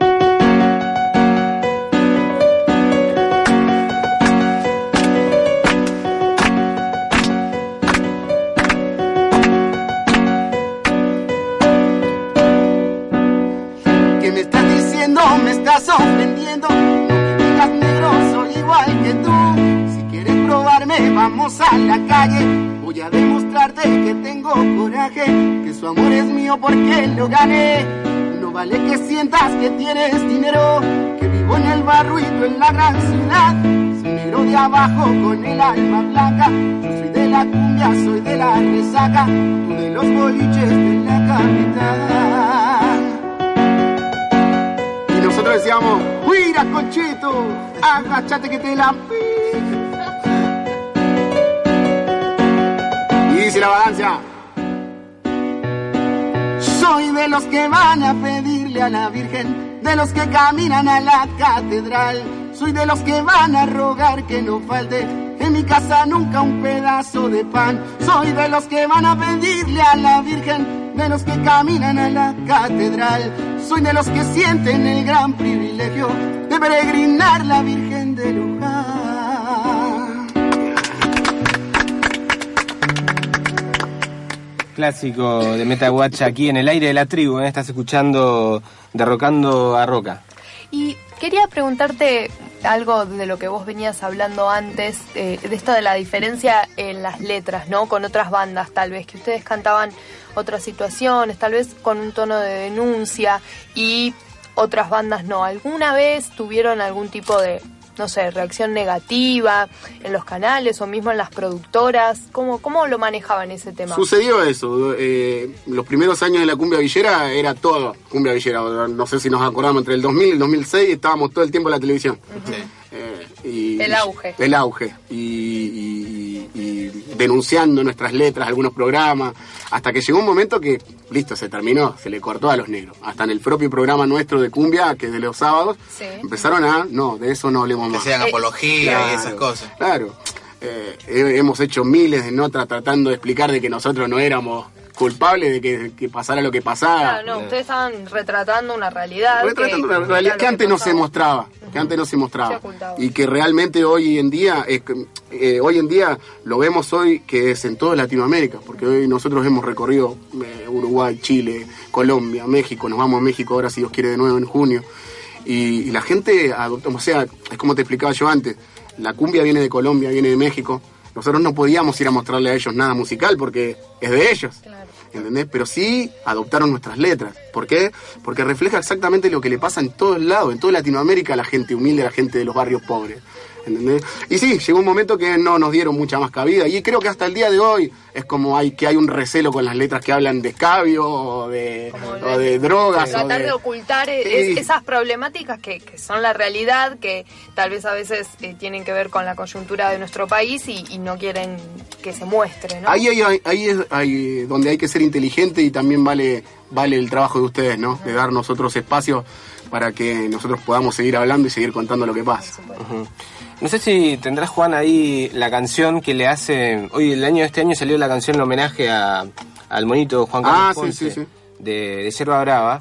Me estás ofendiendo, no me digas negro, soy igual que tú. Si quieres probarme, vamos a la calle. Voy a demostrarte que tengo coraje, que su amor es mío porque lo gané. No vale que sientas que tienes dinero, que vivo en el barrio y tú en la gran ciudad. Soy negro de abajo con el alma blanca. Yo soy de la cumbia, soy de la resaca, tú de los boliches de la capital. Nosotros decíamos, ¡mira, Conchito! ¡Agachate que te la y dice la balanza. Soy de los que van a pedirle a la Virgen, de los que caminan a la catedral. Soy de los que van a rogar que no falte en mi casa nunca un pedazo de pan. Soy de los que van a pedirle a la Virgen, de los que caminan a la catedral. Soy de los que sienten el gran privilegio de peregrinar la Virgen de Luján. Clásico de Metaguacha aquí en el aire de la tribu, Estás escuchando Derrocando a Roca. Y quería preguntarte algo de lo que vos venías hablando antes, de esto de la diferencia en las letras, ¿no? Con otras bandas, tal vez, que ustedes cantaban otras situaciones, tal vez con un tono de denuncia y otras bandas no. ¿Alguna vez tuvieron algún tipo de, no sé, reacción negativa en los canales o mismo en las productoras? ¿Cómo lo manejaban ese tema? Sucedió eso. Los primeros años de la cumbia villera era todo cumbia villera. No sé si nos acordamos, entre el 2000 y el 2006 estábamos todo el tiempo en la televisión. El auge. El auge. Y denunciando nuestras letras, algunos programas, hasta que llegó un momento que, listo, se terminó, se le cortó a los negros. Hasta en el propio programa nuestro de cumbia, que es de los sábados, empezaron no, de eso no hablemos más. Que sean apología y esas cosas. Claro. Hemos hecho miles de notas tratando de explicar de que nosotros no éramos culpables de que pasara lo que pasara. Claro, no, ustedes estaban retratando una realidad. Una realidad que antes no se mostraba. Y que realmente hoy en día lo vemos hoy que es en toda Latinoamérica, porque hoy nosotros hemos recorrido Uruguay, Chile, Colombia, México, nos vamos a México ahora si Dios quiere de nuevo en junio, y la gente adoptó, o sea, es como te explicaba yo antes, la cumbia viene de Colombia, viene de México. Nosotros no podíamos ir a mostrarle a ellos nada musical porque es de ellos, claro. ¿Entendés? Pero sí adoptaron nuestras letras. ¿Por qué? Porque refleja exactamente lo que le pasa en todos lados, en toda Latinoamérica, a la gente humilde, a la gente de los barrios pobres. ¿entendés? Y sí, llegó un momento que no nos dieron mucha más cabida, y creo que hasta el día de hoy es como hay un recelo con las letras que hablan de escabio o de drogas. Tratar de ocultar esas problemáticas que son la realidad, que tal vez a veces tienen que ver con la coyuntura de nuestro país y no quieren que se muestre, ¿no? Ahí es donde hay que ser inteligente, y también vale el trabajo de ustedes, ¿no? De darnos otros espacios para que nosotros podamos seguir hablando y seguir contando lo que pasa. No sé si tendrás, Juan, ahí la canción que le hace... Hoy, este año salió la canción en homenaje al monito Juan Carlos Ponce, sí. De Yerba Brava.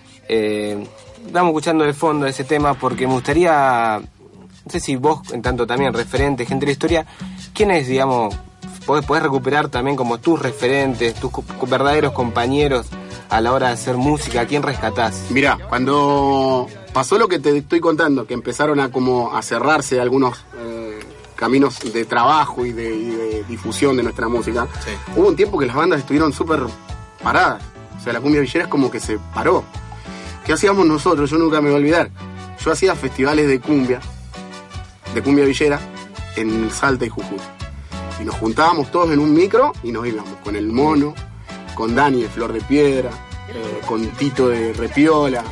Estamos escuchando de fondo ese tema porque me gustaría... No sé si vos, en tanto también referente, gente de la historia, ¿quiénes, digamos, podés recuperar también como tus referentes, tus verdaderos compañeros a la hora de hacer música? ¿A quién rescatás? Mirá, cuando pasó lo que te estoy contando, que empezaron a cerrarse algunos caminos de trabajo y de difusión de nuestra música, hubo un tiempo que las bandas estuvieron súper paradas. O sea, la cumbia villera es como que se paró. ¿Qué hacíamos nosotros? Yo nunca me voy a olvidar. Yo hacía festivales de cumbia villera en Salta y Jujuy. Y nos juntábamos todos en un micro y nos íbamos con el Mono, con Dani de Flor de Piedra, con Tito de Repiola,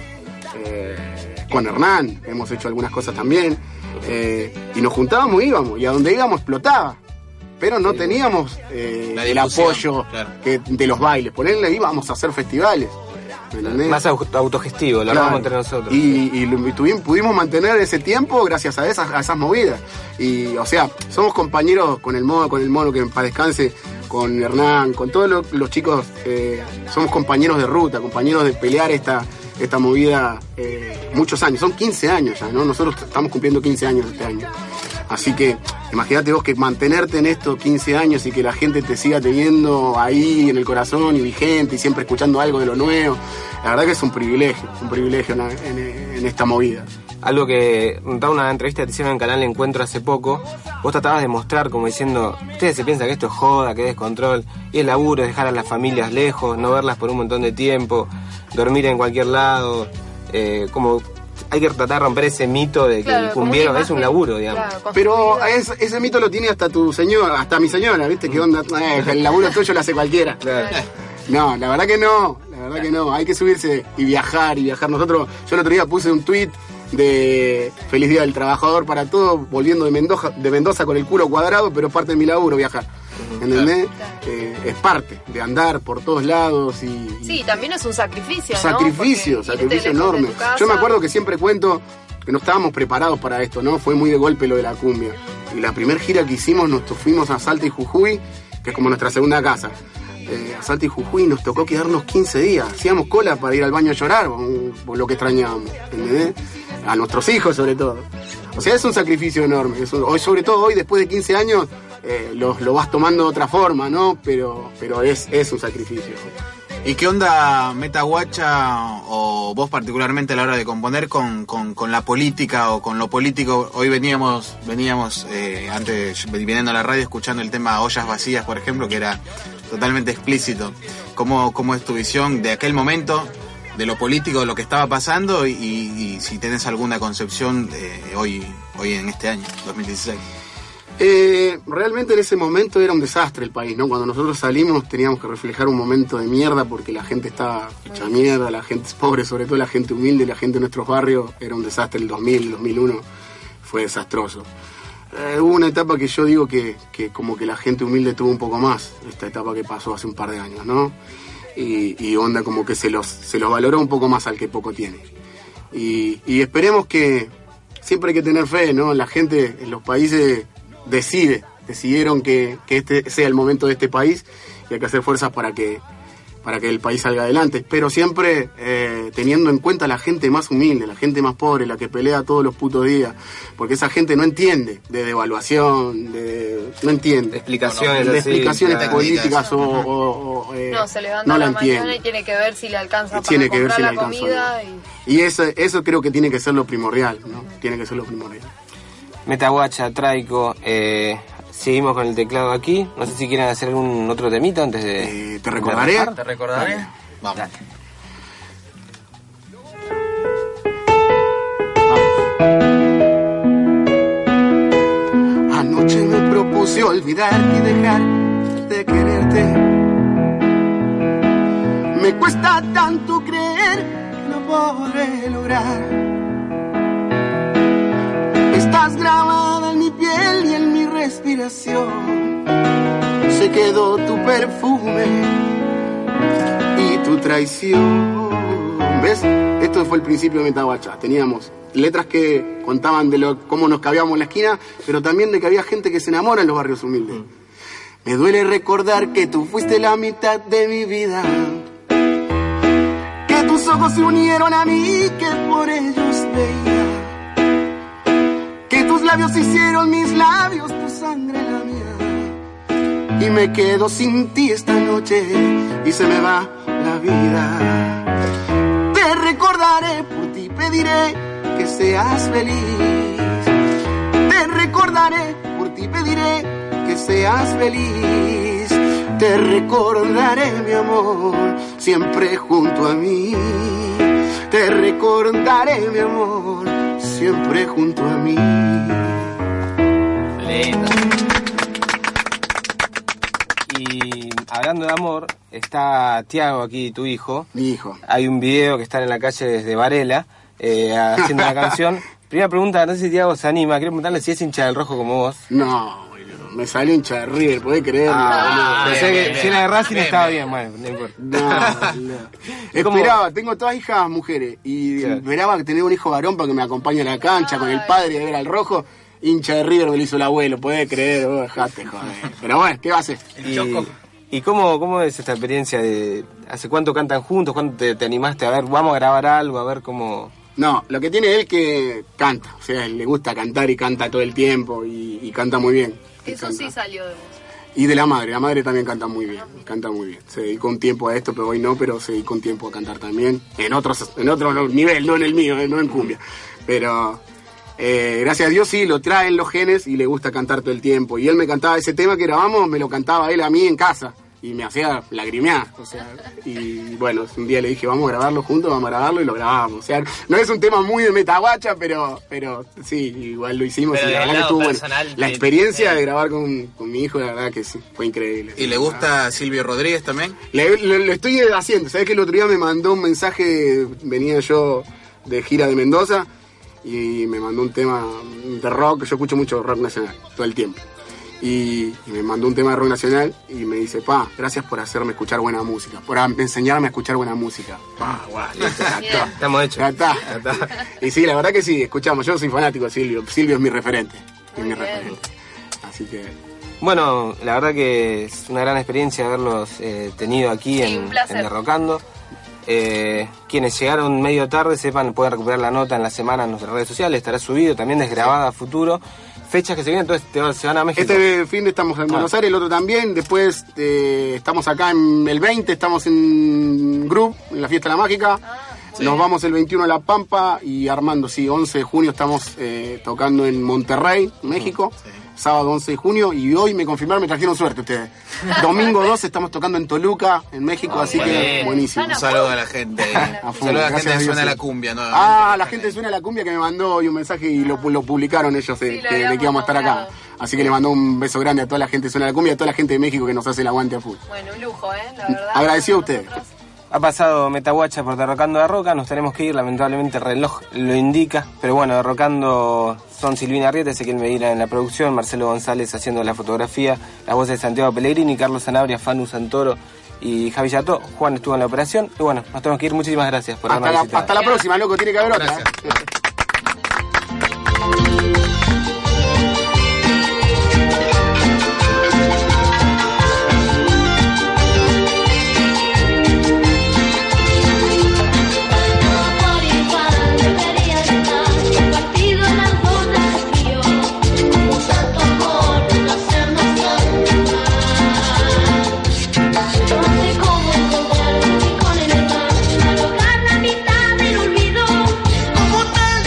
con Hernán, hemos hecho algunas cosas también, y nos juntábamos y íbamos, y a donde íbamos explotaba, pero no teníamos el apoyo de los bailes. Por él íbamos a hacer festivales. Más autogestivo, lo hablamos entre nosotros. Y pudimos mantener ese tiempo gracias a esas movidas. Y, o sea, somos compañeros con el Mono, que en paz descanse, con Hernán, con todos los chicos, somos compañeros de ruta, compañeros de pelear esta movida muchos años. Son 15 años ya, ¿no? Nosotros estamos cumpliendo 15 años este año. Así que imagínate vos que mantenerte en estos 15 años y que la gente te siga teniendo ahí en el corazón y vigente y siempre escuchando algo de lo nuevo. La verdad que es un privilegio en esta movida. Algo que notaba una entrevista que te hicieron en Canal Encuentro hace poco, vos tratabas de mostrar como diciendo, ustedes se piensan que esto es joda, que es descontrol, y el laburo es dejar a las familias lejos, no verlas por un montón de tiempo, dormir en cualquier lado, como... Hay que tratar de romper ese mito de que el cumbiero es un laburo, digamos. Claro, pero ese mito lo tiene hasta tu señora, hasta mi señora, ¿viste? ¿Qué onda? El laburo tuyo lo hace cualquiera. Claro. No, la verdad que no. Hay que subirse y viajar. Nosotros, yo el otro día puse un tweet de Feliz Día del Trabajador para todos, volviendo de Mendoza con el culo cuadrado, pero parte de mi laburo viajar. ¿Entendés? Claro. Es parte de andar por todos lados sí, también es un sacrificio, ¿no? Sacrificio enorme. Yo me acuerdo que siempre cuento que no estábamos preparados para esto, ¿no? Fue muy de golpe lo de la cumbia. Y la primera gira que hicimos nos fuimos a Salta y Jujuy, que es como nuestra segunda casa. A Salta y Jujuy nos tocó quedarnos 15 días. Hacíamos cola para ir al baño a llorar por lo que extrañábamos, ¿entendés? A nuestros hijos sobre todo. O sea, es un sacrificio enorme. Sobre todo hoy, después de 15 años, lo vas tomando de otra forma, ¿no? Pero es un sacrificio. ¿Y qué onda Metaguacha o vos particularmente a la hora de componer con la política o con lo político? Hoy veníamos antes, viniendo a la radio, escuchando el tema Ollas Vacías, por ejemplo, que era totalmente explícito. ¿Cómo es tu visión de aquel momento, de lo político, de lo que estaba pasando y si tenés alguna concepción hoy en este año, 2016? Realmente en ese momento era un desastre el país, ¿no? Cuando nosotros salimos teníamos que reflejar un momento de mierda porque la gente estaba hecha mierda, la gente pobre, sobre todo la gente humilde, la gente de nuestros barrios, era un desastre. El 2000, 2001 fue desastroso. Hubo una etapa que yo digo que como que la gente humilde tuvo un poco más, esta etapa que pasó hace un par de años, ¿no? Y onda como que se los valoró un poco más al que poco tiene. Y esperemos que siempre hay que tener fe, ¿no? La gente en los países decidieron que este sea el momento de este país y hay que hacer fuerzas para que el país salga adelante, pero siempre teniendo en cuenta a la gente más humilde, la gente más pobre, la que pelea todos los putos días, porque esa gente no entiende de devaluación, no entiende explicaciones políticas no, se levanta la mañana y tiene que ver si le alcanza para comprar la comida y eso creo que tiene que ser lo primordial, ¿no? Tiene que ser lo primordial. Metaguacha, Traico, seguimos con el teclado aquí. No sé si quieren hacer algún otro temita antes de... ¿Te recordaré? ¿Te recordaré? Dale. Vamos. Dale. sé olvidarte y dejar de quererte. Me cuesta tanto creer que no podré lograr. Estás grabada en mi piel y en mi respiración. Se quedó tu perfume y tu traición. ¿Ves? Esto fue el principio de Metaguacha. Teníamos letras que contaban de cómo nos cabíamos en la esquina, pero también de que había gente que se enamora en los barrios humildes. Me duele recordar que tú fuiste la mitad de mi vida, que tus ojos se unieron a mí, que por ellos veía, que tus labios hicieron mis labios, tu sangre la mía. Y me quedo sin ti esta noche y se me va la vida. Te recordaré, por ti pediré que seas feliz. Te recordaré, por ti pediré que seas feliz. Te recordaré, mi amor, siempre junto a mí. Te recordaré, mi amor, siempre junto a mí. Y hablando de amor, está Tiago aquí, tu hijo. Mi hijo. Hay un video que está en la calle desde Varela, haciendo la canción. Primera pregunta, no sé si Tiago se anima. Quiero preguntarle si es hincha del Rojo como vos. No, boludo, me salió hincha de River, ¿podés creerlo? Pensé que si era de Racing estaba bien, bueno, no importa. No. Esperaba, tengo todas hijas mujeres y esperaba que tener un hijo varón para que me acompañe a la cancha con el padre y a ver al Rojo. Hincha de River me lo hizo el abuelo, podés creer, vos dejate, joder. Pero bueno, ¿qué va a hacer? ¿Y cómo es esta experiencia de... ¿Hace cuánto cantan juntos? ¿Cuánto te animaste a ver? ¿Vamos a grabar algo? A ver cómo... No, lo que tiene él que canta, o sea, le gusta cantar y canta todo el tiempo y canta muy bien. Eso canta. Sí salió de vos. Y de la madre también canta muy bien, Se dedicó un tiempo a esto, pero hoy no, pero se dedicó un tiempo a cantar también, en otro nivel, no en el mío, no en cumbia. Pero gracias a Dios sí, lo traen los genes y le gusta cantar todo el tiempo. Y él me cantaba ese tema que grabamos, me lo cantaba él a mí en casa. Y me hacía lagrimear, o sea, y bueno, un día le dije, vamos a grabarlo juntos, vamos a grabarlo y lo grabamos. O sea, no es un tema muy de Metaguacha, pero sí, igual lo hicimos. Pero y la verdad que estuvo bueno. La experiencia de grabar con mi hijo, la verdad que sí, fue increíble. ¿Y le gusta Silvio Rodríguez también? Lo estoy haciendo, ¿sabes que el otro día me mandó un mensaje, venía yo de gira de Mendoza, y me mandó un tema de rock, yo escucho mucho rock nacional, todo el tiempo. Y me mandó un tema de rock nacional y me dice, gracias por hacerme escuchar buena música, por enseñarme a escuchar buena música. Listo, ya está. Estamos hechos. Ya está. Y sí, la verdad que sí, escuchamos, yo soy fanático de Silvio. Silvio es mi referente. Así que... Bueno, la verdad que es una gran experiencia haberlos tenido aquí en Derrocando. Quienes llegaron medio tarde, pueden recuperar la nota en la semana en nuestras redes sociales, estará subido, también desgrabada a futuro. Fechas que se vienen, entonces se van a México. Este fin de estamos en Buenos Aires, el otro también. Después estamos acá en el 20, estamos en Group, en la Fiesta de la Mágica. Sí. Nos vamos el 21 a La Pampa y Armando, 11 de junio estamos tocando en Monterrey, México. Sí. Sábado 11 de junio y hoy me confirmaron, me trajeron suerte ustedes. Domingo 12 estamos tocando en Toluca, en México, así que buenísimo. Un saludo a la gente. Un saludo a la gente de Suena la Cumbia. La gente de Suena la Cumbia que me mandó hoy un mensaje y lo publicaron ellos de que íbamos a estar acá. Así que le mandó un beso grande a toda la gente de Suena la Cumbia y a toda la gente de México que nos hace el aguante a full. Bueno, un lujo, la verdad. Agradecido a ustedes. Ha pasado Metaguacha por Derrocando a Roca, nos tenemos que ir, lamentablemente el reloj lo indica, pero bueno, Derrocando son Silvina Arrieta, Ezequiel Medina en la producción, Marcelo González haciendo la fotografía, las voces de Santiago Pellegrini, Carlos Sanabria, Fanu Santoro y Javi Yato. Juan estuvo en la operación y bueno, nos tenemos que ir, muchísimas gracias por habernos visitado. Hasta la próxima, loco, tiene que haber otra. Como tal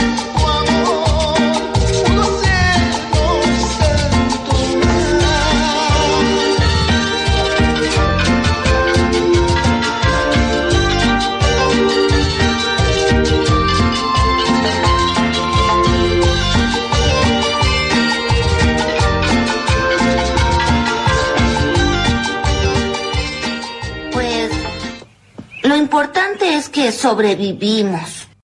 importante es que sobrevivimos.